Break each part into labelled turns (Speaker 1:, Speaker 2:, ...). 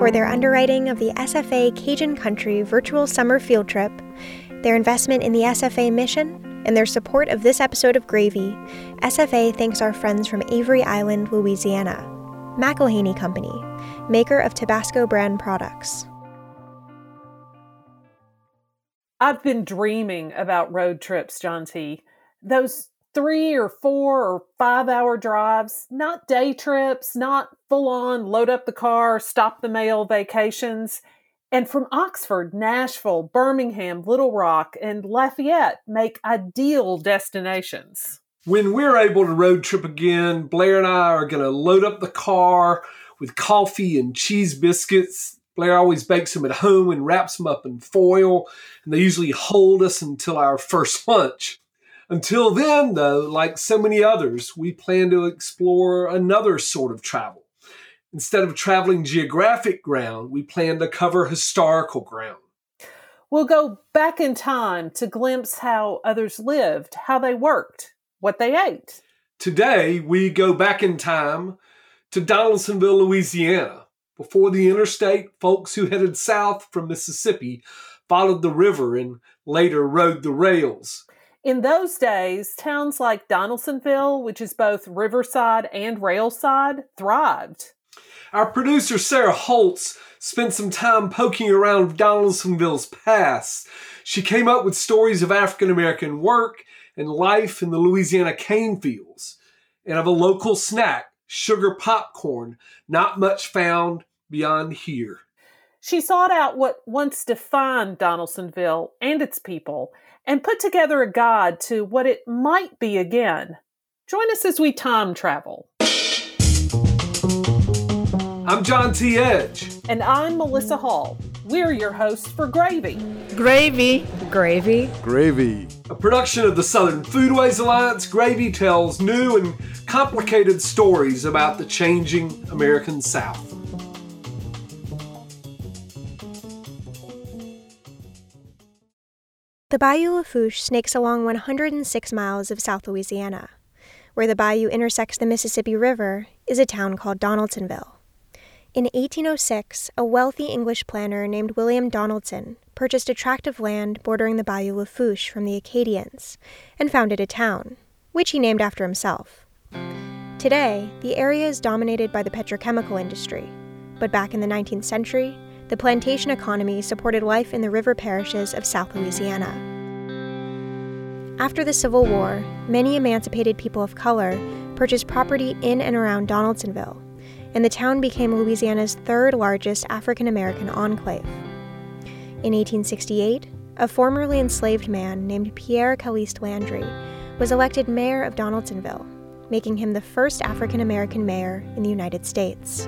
Speaker 1: for their underwriting of the SFA Cajun Country virtual summer field trip, their investment in the SFA mission, and their support of this episode of Gravy, SFA thanks our friends from Avery Island, Louisiana, McElhaney Company, maker of Tabasco brand products.
Speaker 2: I've been dreaming about road trips, John T. Those 3 or 4 or 5 hour drives, not day trips, not full-on load up the car, stop the mail vacations. And from Oxford, Nashville, Birmingham, Little Rock, and Lafayette make ideal destinations.
Speaker 3: When we're able to road trip again, Blair and I are going to load up the car with coffee and cheese biscuits. Blair always bakes them at home and wraps them up in foil, and they usually hold us until our first lunch. Until then, though, like so many others, we plan to explore another sort of travel. Instead of traveling geographic ground, we plan to cover historical ground.
Speaker 2: We'll go back in time to glimpse how others lived, how they worked, what they ate.
Speaker 3: Today, we go back in time to Donaldsonville, Louisiana. Before the interstate, folks who headed south from Mississippi followed the river and later rode the rails.
Speaker 2: In those days, towns like Donaldsonville, which is both riverside and railside, thrived.
Speaker 3: Our producer, Sarah Holtz, spent some time poking around Donaldsonville's past. She came up with stories of African-American work and life in the Louisiana cane fields, and of a local snack, sugar popcorn, not much found beyond here.
Speaker 2: She sought out what once defined Donaldsonville and its people, and put together a guide to what it might be again. Join us as we time travel.
Speaker 3: I'm John T. Edge.
Speaker 2: And I'm Melissa Hall. We're your hosts for Gravy.
Speaker 4: Gravy. Gravy.
Speaker 5: Gravy.
Speaker 3: A production of the Southern Foodways Alliance, Gravy tells new and complicated stories about the changing American South.
Speaker 1: The Bayou Lafourche snakes along 106 miles of South Louisiana. Where the bayou intersects the Mississippi River is a town called Donaldsonville. In 1806, a wealthy English planter named William Donaldson purchased a tract of land bordering the Bayou Lafourche from the Acadians and founded a town, which he named after himself. Today, the area is dominated by the petrochemical industry, but back in the 19th century, the plantation economy supported life in the river parishes of South Louisiana. After the Civil War, many emancipated people of color purchased property in and around Donaldsonville, and the town became Louisiana's third largest African-American enclave. In 1868, a formerly enslaved man named Pierre Caliste Landry was elected mayor of Donaldsonville, making him the first African-American mayor in the United States.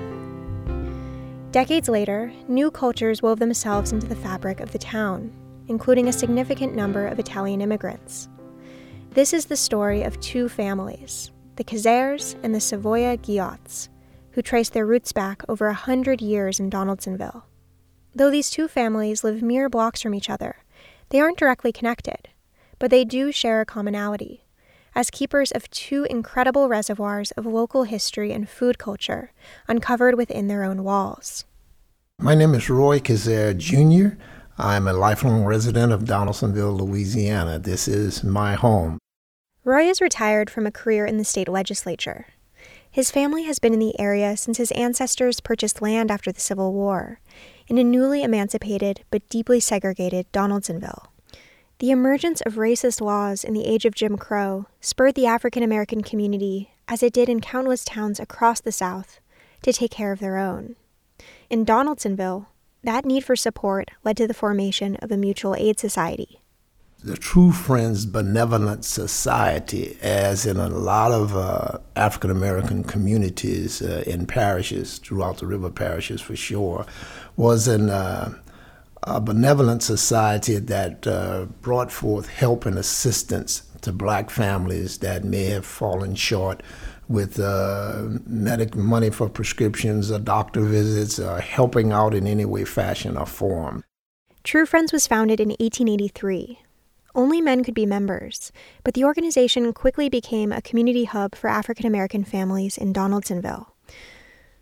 Speaker 1: Decades later, new cultures wove themselves into the fabric of the town, including a significant number of Italian immigrants. This is the story of two families, the Cazares and the Savoya Guillots, who trace their roots back over 100 years in Donaldsonville. Though these two families live mere blocks from each other, they aren't directly connected, but they do share a commonality, as keepers of two incredible reservoirs of local history and food culture uncovered within their own walls.
Speaker 6: My name is Roy Cazare Jr. I'm a lifelong resident of Donaldsonville, Louisiana. This is my home.
Speaker 1: Roy is retired from a career in the state legislature. His family has been in the area since his ancestors purchased land after the Civil War in a newly emancipated but deeply segregated Donaldsonville. The emergence of racist laws in the age of Jim Crow spurred the African-American community, as it did in countless towns across the South, to take care of their own. In Donaldsonville, that need for support led to the formation of a mutual aid society.
Speaker 6: The True Friends Benevolent Society, as in a lot of African-American communities in parishes, throughout the river parishes for sure, was a benevolent society that brought forth help and assistance to black families that may have fallen short with money for prescriptions or doctor visits, or helping out in any way, fashion, or form.
Speaker 1: True Friends was founded in 1883. Only men could be members, but the organization quickly became a community hub for African-American families in Donaldsonville.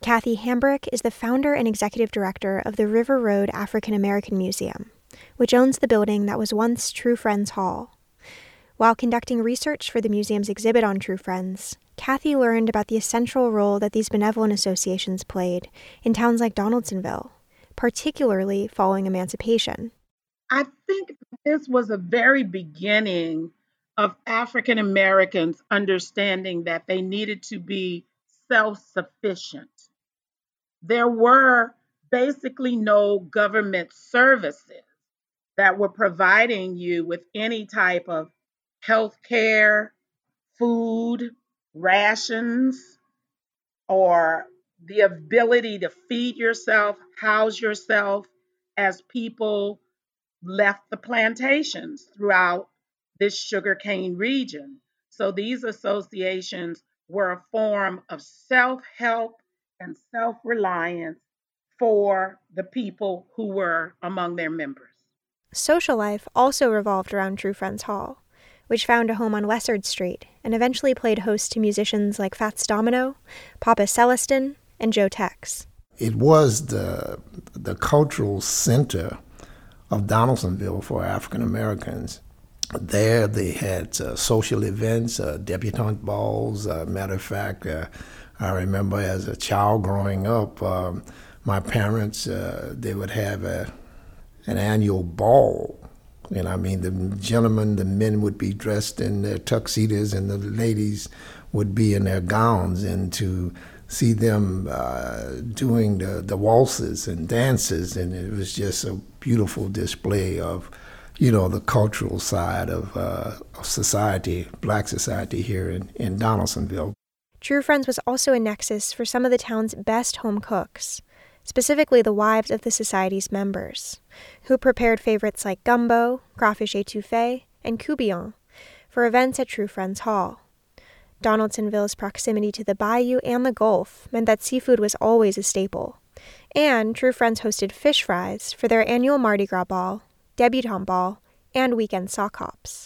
Speaker 1: Kathy Hambrick is the founder and executive director of the River Road African American Museum, which owns the building that was once True Friends Hall. While conducting research for the museum's exhibit on True Friends, Kathy learned about the essential role that these benevolent associations played in towns like Donaldsonville, particularly following emancipation.
Speaker 5: I think this was a very beginning of African Americans understanding that they needed to be self-sufficient. There were basically no government services that were providing you with any type of health care, food, rations, or the ability to feed yourself, house yourself as people left the plantations throughout this sugarcane region. So these associations were a form of self-help and self-reliance for the people who were among their members.
Speaker 1: Social life also revolved around True Friends Hall, which found a home on Lessard Street and eventually played host to musicians like Fats Domino, Papa Celestin, and Joe Tex.
Speaker 6: It was the cultural center of Donaldsonville for African Americans. There they had social events, debutante balls. Matter of fact, I remember as a child growing up, my parents, they would have an annual ball. And I mean, the gentlemen, the men would be dressed in their tuxedos and the ladies would be in their gowns, and to see them doing the waltzes and dances, and it was just a beautiful display of, the cultural side of society, Black society here in Donaldsonville.
Speaker 1: True Friends was also a nexus for some of the town's best home cooks, specifically the wives of the society's members, who prepared favorites like gumbo, crawfish étouffée, and courtbouillon for events at True Friends Hall. Donaldsonville's proximity to the bayou and the Gulf meant that seafood was always a staple, and True Friends hosted fish fries for their annual Mardi Gras ball, debutante ball, and weekend sock hops.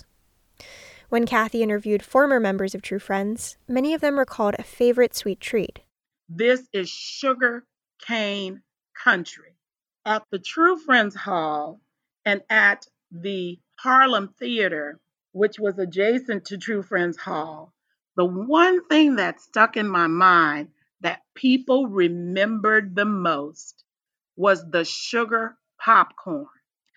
Speaker 1: When Kathy interviewed former members of True Friends, many of them recalled a favorite sweet treat.
Speaker 5: This is sugar cane country. At the True Friends Hall and at the Harlem Theater, which was adjacent to True Friends Hall, the one thing that stuck in my mind that people remembered the most was the sugar popcorn.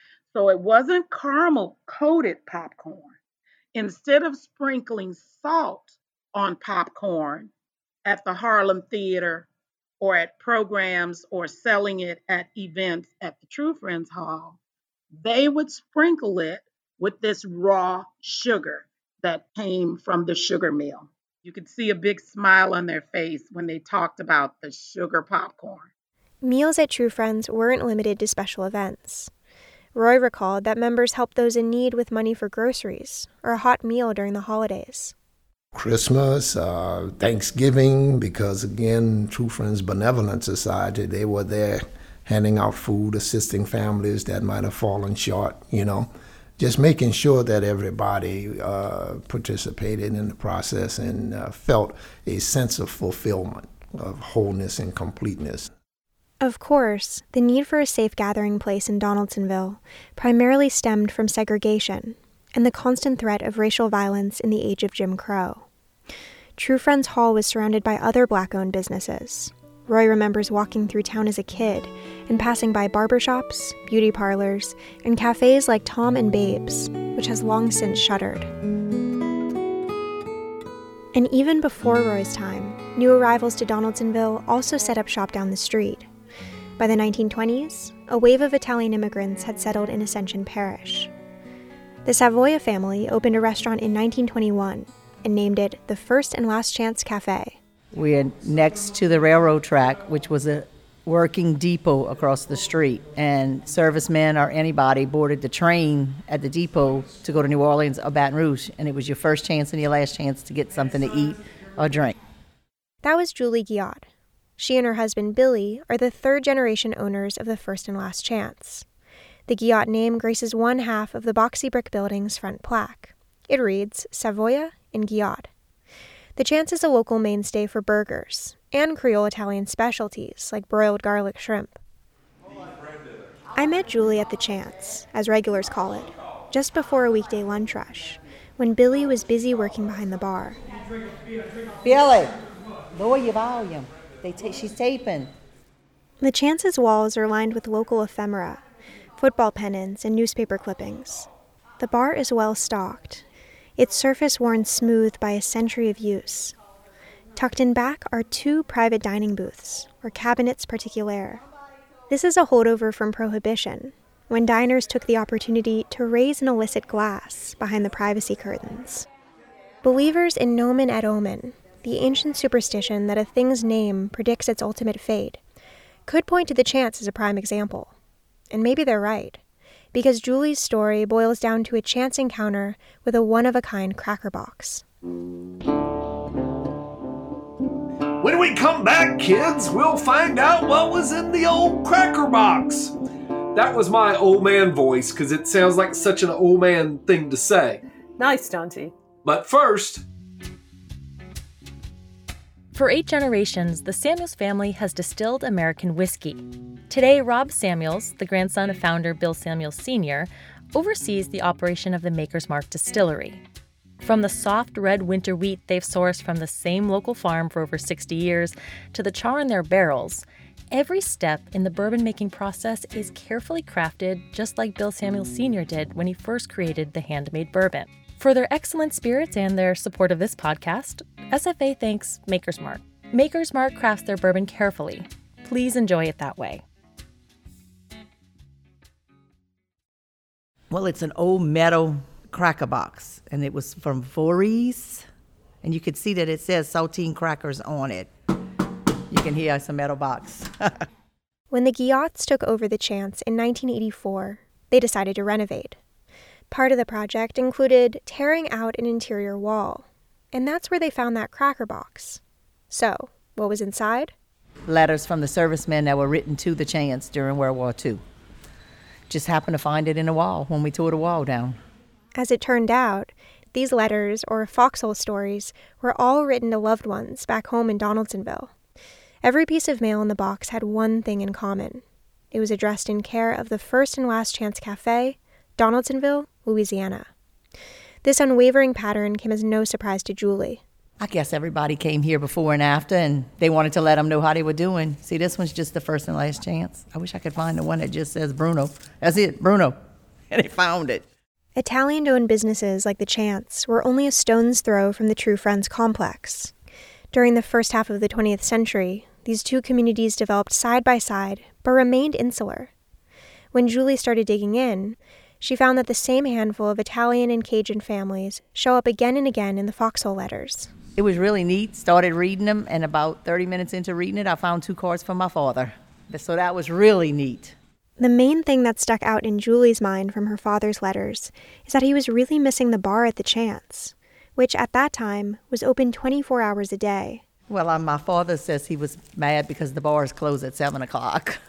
Speaker 5: So it wasn't caramel-coated popcorn. Instead of sprinkling salt on popcorn at the Harlem Theater or at programs or selling it at events at the True Friends Hall, they would sprinkle it with this raw sugar that came from the sugar mill. You could see a big smile on their face when they talked about the sugar popcorn.
Speaker 1: Meals at True Friends weren't limited to special events. Roy recalled that members helped those in need with money for groceries or a hot meal during the holidays.
Speaker 6: Christmas, Thanksgiving, because again, True Friends Benevolent Society, they were there handing out food, assisting families that might have fallen short, just making sure that everybody participated in the process and felt a sense of fulfillment, of wholeness and completeness.
Speaker 1: Of course, the need for a safe gathering place in Donaldsonville primarily stemmed from segregation and the constant threat of racial violence in the age of Jim Crow. True Friends Hall was surrounded by other Black-owned businesses. Roy remembers walking through town as a kid and passing by barbershops, beauty parlors, and cafes like Tom and Babes, which has long since shuttered. And even before Roy's time, new arrivals to Donaldsonville also set up shop down the street. By the 1920s, a wave of Italian immigrants had settled in Ascension Parish. The Savoia family opened a restaurant in 1921 and named it the First and Last Chance Cafe.
Speaker 4: We're next to the railroad track, which was a working depot across the street, and servicemen or anybody boarded the train at the depot to go to New Orleans or Baton Rouge, and it was your first chance and your last chance to get something to eat or drink.
Speaker 1: That was Julie Guiot. She and her husband Billy are the third-generation owners of the First and Last Chance. The Guiot name graces one half of the boxy brick building's front plaque. It reads, Savoia and Guiot. The Chance is a local mainstay for burgers, and Creole Italian specialties like broiled garlic shrimp. I met Julie at the Chance, as regulars call it, just before a weekday lunch rush, when Billy was busy working behind the bar.
Speaker 4: Billy, lower your volume. She's taping.
Speaker 1: The Chance's walls are lined with local ephemera, football pennants, and newspaper clippings. The bar is well stocked, its surface worn smooth by a century of use. Tucked in back are 2 private dining booths, or cabinets particuliers. This is a holdover from Prohibition, when diners took the opportunity to raise an illicit glass behind the privacy curtains. Believers in nomen et omen, the ancient superstition that a thing's name predicts its ultimate fate, could point to the Chance as a prime example. And maybe they're right, because Julie's story boils down to a chance encounter with a one-of-a-kind cracker box.
Speaker 3: When we come back, kids, we'll find out what was in the old cracker box. That was my old man voice, because it sounds like such an old man thing to say.
Speaker 2: Nice, John-T.
Speaker 3: But first...
Speaker 7: For 8 generations, the Samuels family has distilled American whiskey. Today, Rob Samuels, the grandson of founder Bill Samuels Sr., oversees the operation of the Maker's Mark distillery. From the soft red winter wheat they've sourced from the same local farm for over 60 years to the char in their barrels, every step in the bourbon-making process is carefully crafted just like Bill Samuels Sr. did when he first created the handmade bourbon. For their excellent spirits and their support of this podcast, SFA thanks Maker's Mark. Maker's Mark crafts their bourbon carefully. Please enjoy it that way.
Speaker 4: Well, it's an old metal cracker box, and it was from Voorhees, and you could see that it says saltine crackers on it. You can hear it's a metal box.
Speaker 1: When the Guillots took over the Chance in 1984, they decided to renovate. Part of the project included tearing out an interior wall, and that's where they found that cracker box. So, what was inside?
Speaker 4: Letters from the servicemen that were written to the Chance during World War II. Just happened to find it in the wall when we tore the wall down.
Speaker 1: As it turned out, these letters, or foxhole stories, were all written to loved ones back home in Donaldsonville. Every piece of mail in the box had one thing in common. It was addressed in care of the First and Last Chance Cafe, Donaldsonville, Louisiana. This unwavering pattern came as no surprise to Julie.
Speaker 4: I guess everybody came here before and after, and they wanted to let them know how they were doing. See, this one's just the First and Last Chance. I wish I could find the one that just says Bruno. That's it, Bruno. And they found it.
Speaker 1: Italian-owned businesses like the Chance were only a stone's throw from the True Friends complex. During the first half of the 20th century, these 2 communities developed side by side, but remained insular. When Julie started digging in, she found that the same handful of Italian and Cajun families show up again and again in the foxhole letters.
Speaker 4: It was really neat. Started reading them, and about 30 minutes into reading it, I found 2 cards from my father. So that was really neat.
Speaker 1: The main thing that stuck out in Julie's mind from her father's letters is that he was really missing the bar at the Chance, which at that time was open 24 hours a day.
Speaker 4: Well, my father says he was mad because the bars closed at 7 o'clock.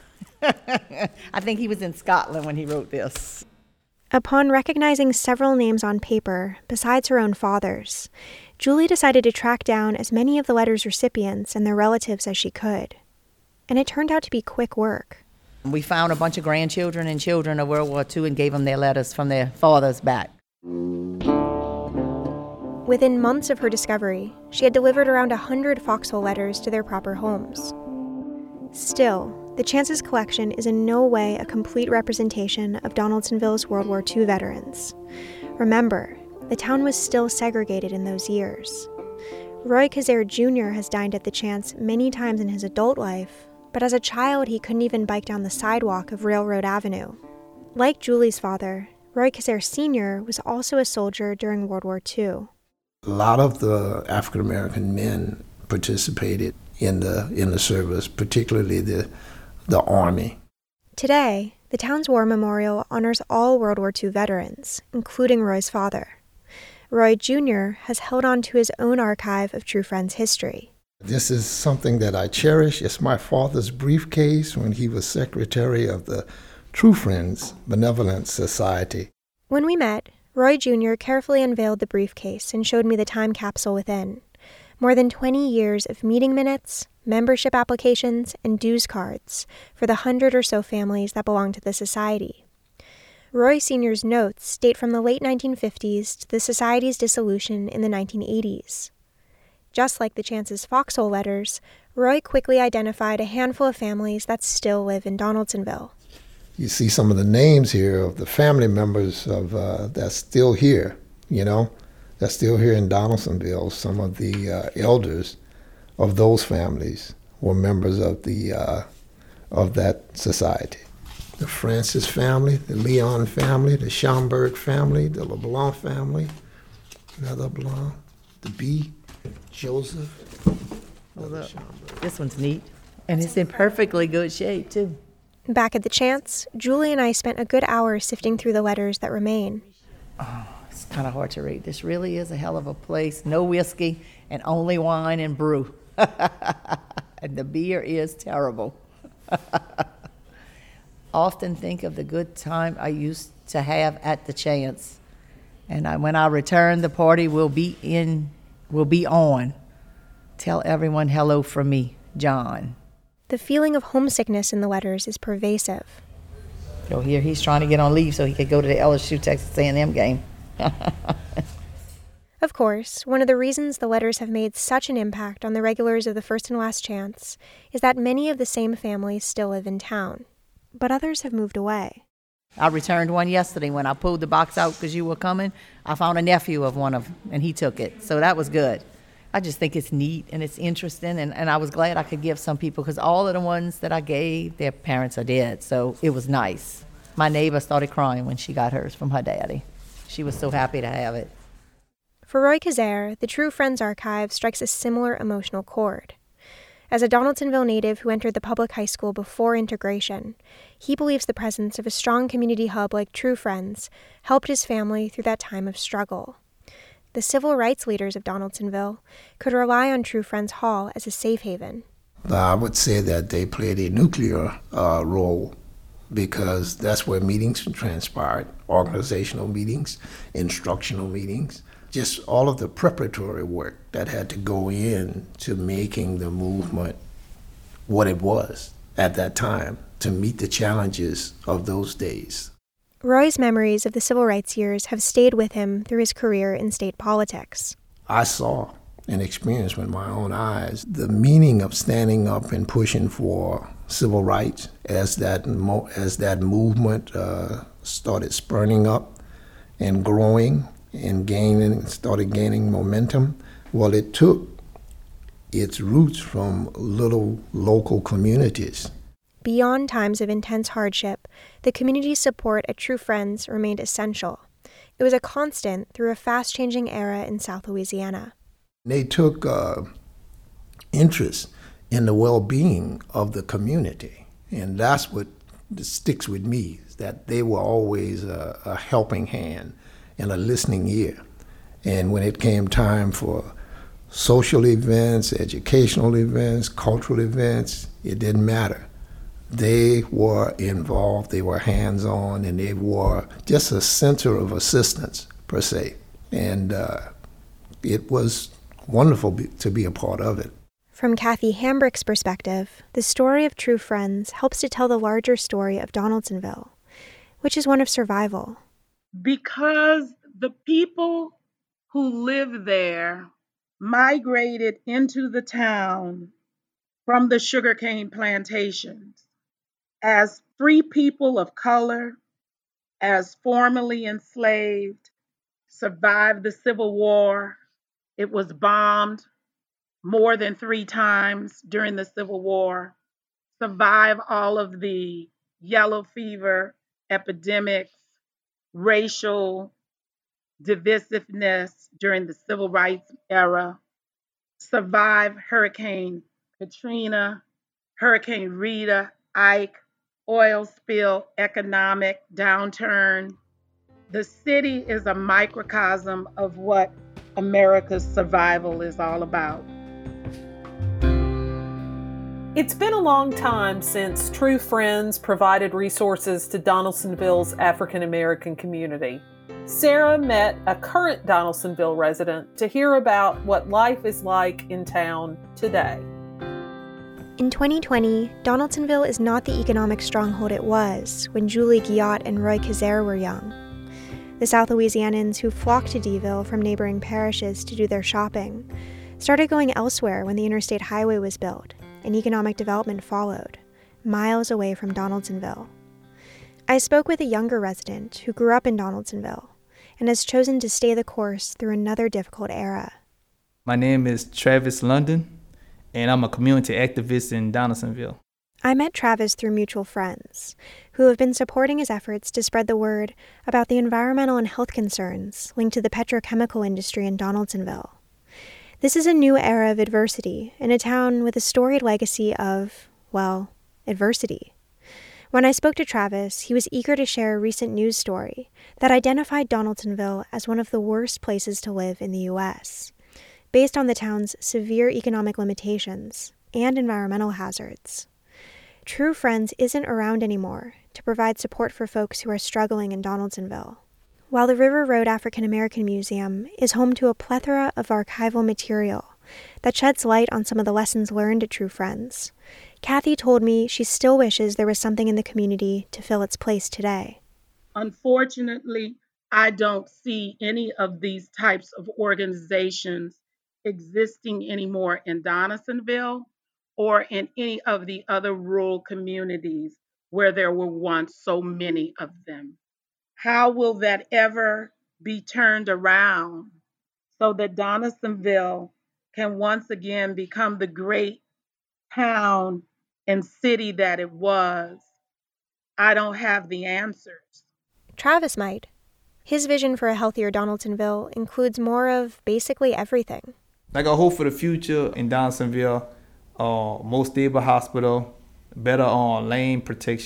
Speaker 4: I think he was in Scotland when he wrote this.
Speaker 1: Upon recognizing several names on paper, besides her own father's, Julie decided to track down as many of the letter's recipients and their relatives as she could. And it turned out to be quick work.
Speaker 4: We found a bunch of grandchildren and children of World War II and gave them their letters from their fathers back.
Speaker 1: Within months of her discovery, she had delivered around 100 foxhole letters to their proper homes. Still, the Chance's collection is in no way a complete representation of Donaldsonville's World War II veterans. Remember, the town was still segregated in those years. Roy Kazare Jr. has dined at the Chance many times in his adult life, but as a child he couldn't even bike down the sidewalk of Railroad Avenue. Like Julie's father, Roy Kazare Sr. was also a soldier during World War II.
Speaker 6: A lot of the African American men participated in the service, particularly the Army.
Speaker 1: Today, the town's war memorial honors all World War II veterans, including Roy's father. Roy Jr. has held on to his own archive of True Friends history.
Speaker 6: This is something that I cherish. It's my father's briefcase when he was secretary of the True Friends Benevolent Society.
Speaker 1: When we met, Roy Jr. carefully unveiled the briefcase and showed me the time capsule within, More than 20 years of meeting minutes, membership applications, and dues cards for the 100 or so families that belong to the society. Roy Sr.'s notes date from the late 1950s to the society's dissolution in the 1980s. Just like the Chance's foxhole letters, Roy quickly identified a handful of families that still live in Donaldsonville.
Speaker 6: You see some of the names here of the family members of that's still here, that's still here in Donaldsonville. Some of the elders of those families were members of that society. The Francis family, the Leon family, the Schomburg family, the LeBlanc family, another Blanc, the B, Joseph.
Speaker 4: This one's neat, and it's in perfectly good shape, too.
Speaker 1: Back at the Chance, Julie and I spent a good hour sifting through the letters that remain.
Speaker 4: Oh, it's kind of hard to read. This really is a hell of a place. No whiskey and only wine and brew. And the beer is terrible. Often think of the good time I used to have at the Chance. And when I return, the party will be on. Tell everyone hello from me, John.
Speaker 1: The feeling of homesickness in the letters is pervasive.
Speaker 4: You'll hear he's trying to get on leave so he could go to the LSU Texas A&M game.
Speaker 1: Of course, one of the reasons the letters have made such an impact on the regulars of the First and Last Chance is that many of the same families still live in town, but others have moved away.
Speaker 4: I returned one yesterday when I pulled the box out because you were coming. I found a nephew of one of them, and he took it, so that was good. I just think it's neat and it's interesting, and I was glad I could give some people, because all of the ones that I gave, their parents are dead, so it was nice. My neighbor started crying when she got hers from her daddy. She was so happy to have it.
Speaker 1: For Roy Kazare, the True Friends Archive strikes a similar emotional chord. As a Donaldsonville native who entered the public high school before integration, he believes the presence of a strong community hub like True Friends helped his family through that time of struggle. The civil rights leaders of Donaldsonville could rely on True Friends Hall as a safe haven.
Speaker 6: I would say that they played a nuclear role, because that's where meetings transpired, organizational meetings, instructional meetings, just all of the preparatory work that had to go in to making the movement what it was at that time to meet the challenges of those days.
Speaker 1: Roy's memories of the civil rights years have stayed with him through his career in state politics.
Speaker 6: I saw and experienced with my own eyes the meaning of standing up and pushing for civil rights as that movement started spurning up and growing and started gaining momentum. Well, it took its roots from little local communities.
Speaker 1: Beyond times of intense hardship, the community support at True Friends remained essential. It was a constant through a fast-changing era in South Louisiana.
Speaker 6: They took interest in the well-being of the community, and that's what sticks with me, is that they were always a helping hand and a listening ear. And when it came time for social events, educational events, cultural events, it didn't matter. They were involved, they were hands-on, and they were just a center of assistance, per se. And it was wonderful to be a part of it.
Speaker 1: From Kathy Hambrick's perspective, the story of True Friends helps to tell the larger story of Donaldsonville, which is one of survival.
Speaker 5: Because the people who live there migrated into the town from the sugarcane plantations as free people of color, as formerly enslaved, survived the Civil War. It was bombed more than 3 times during the Civil War, survived all of the yellow fever epidemics, racial divisiveness during the Civil Rights era, survived Hurricane Katrina, Hurricane Rita, Ike, oil spill, economic downturn. The city is a microcosm of what America's survival is all about.
Speaker 2: It's been a long time since True Friends provided resources to Donaldsonville's African American community. Sarah met a current Donaldsonville resident to hear about what life is like in town today.
Speaker 1: In 2020, Donaldsonville is not the economic stronghold it was when Julie Guillot and Roy Kazare were young. The South Louisianans who flocked to Deville from neighboring parishes to do their shopping started going elsewhere when the interstate highway was built and economic development followed, miles away from Donaldsonville. I spoke with a younger resident who grew up in Donaldsonville and has chosen to stay the course through another difficult era.
Speaker 8: My name is Travis London, and I'm a community activist in Donaldsonville.
Speaker 1: I met Travis through mutual friends who have been supporting his efforts to spread the word about the environmental and health concerns linked to the petrochemical industry in Donaldsonville. This is a new era of adversity in a town with a storied legacy of, well, adversity. When I spoke to Travis, he was eager to share a recent news story that identified Donaldsonville as one of the worst places to live in the U.S., based on the town's severe economic limitations and environmental hazards. True Friends isn't around anymore to provide support for folks who are struggling in Donaldsonville. While the River Road African American Museum is home to a plethora of archival material that sheds light on some of the lessons learned at True Friends, Kathy told me she still wishes there was something in the community to fill its place today.
Speaker 5: Unfortunately, I don't see any of these types of organizations existing anymore in Donaldsonville or in any of the other rural communities where there were once so many of them. How will that ever be turned around so that Donaldsonville can once again become the great town and city that it was? I don't have the answers.
Speaker 1: Travis might. His vision for a healthier Donaldsonville includes more of basically everything.
Speaker 8: Like I hope for the future in Donaldsonville, more stable hospital, better lane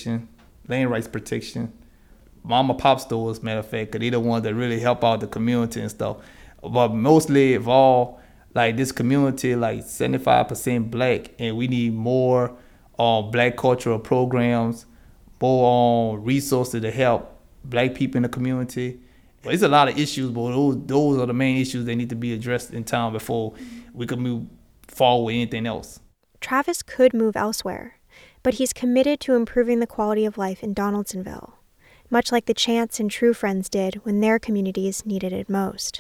Speaker 8: rights protection, mom and pop stores, matter of fact, because they're the ones that really help out the community and stuff. But mostly of all, like this community, like 75% black, and we need more black cultural programs, more resources to help black people in the community. But it's a lot of issues, but those are the main issues that need to be addressed in town before we can move forward with anything else.
Speaker 1: Travis could move elsewhere, but he's committed to improving the quality of life in Donaldsonville, much like the Chants and True Friends did when their communities needed it most.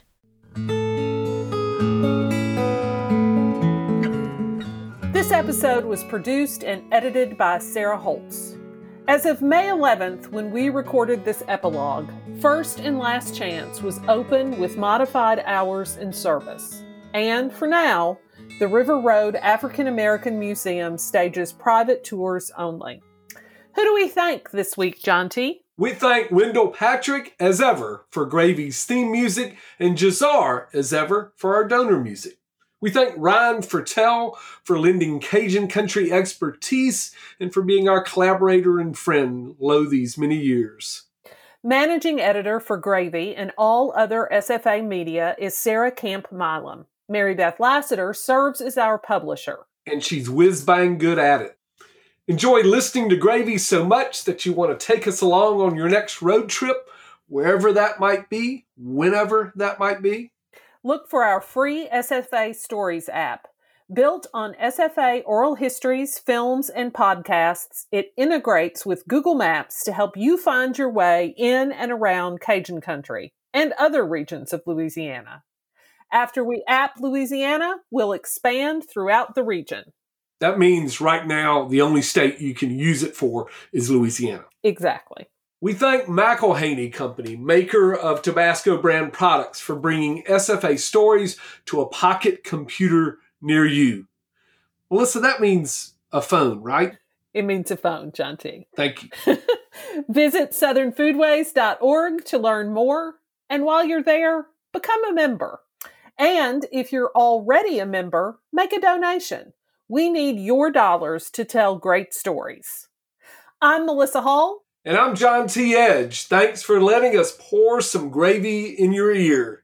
Speaker 2: This episode was produced and edited by Sarah Holtz. As of May 11th, when we recorded this epilogue, First and Last Chance was open with modified hours and service. And for now, the River Road African American Museum stages private tours only. Who do we thank this week, John T?
Speaker 3: We thank Wendell Patrick, as ever, for Gravy's theme music, and Jazar, as ever, for our donor music. We thank Ryan Fertel for lending Cajun country expertise and for being our collaborator and friend lo these many years.
Speaker 2: Managing editor for Gravy and all other SFA media is Sarah Camp Milam. Mary Beth Lassiter serves as our publisher.
Speaker 3: And she's whiz-bang good at it. Enjoy listening to Gravy so much that you want to take us along on your next road trip, wherever that might be, whenever that might be.
Speaker 2: Look for our free SFA Stories app. Built on SFA oral histories, films, and podcasts, it integrates with Google Maps to help you find your way in and around Cajun country and other regions of Louisiana. After we app Louisiana, we'll expand throughout the region.
Speaker 3: That means right now the only state you can use it for is Louisiana.
Speaker 2: Exactly.
Speaker 3: We thank McElhaney Company, maker of Tabasco brand products, for bringing SFA Stories to a pocket computer near you. Melissa, that means a phone, right?
Speaker 2: It means a phone, John T.
Speaker 3: Thank you.
Speaker 2: Visit southernfoodways.org to learn more. And while you're there, become a member. And if you're already a member, make a donation. We need your dollars to tell great stories. I'm Melissa Hall.
Speaker 3: And I'm John T. Edge. Thanks for letting us pour some gravy in your ear.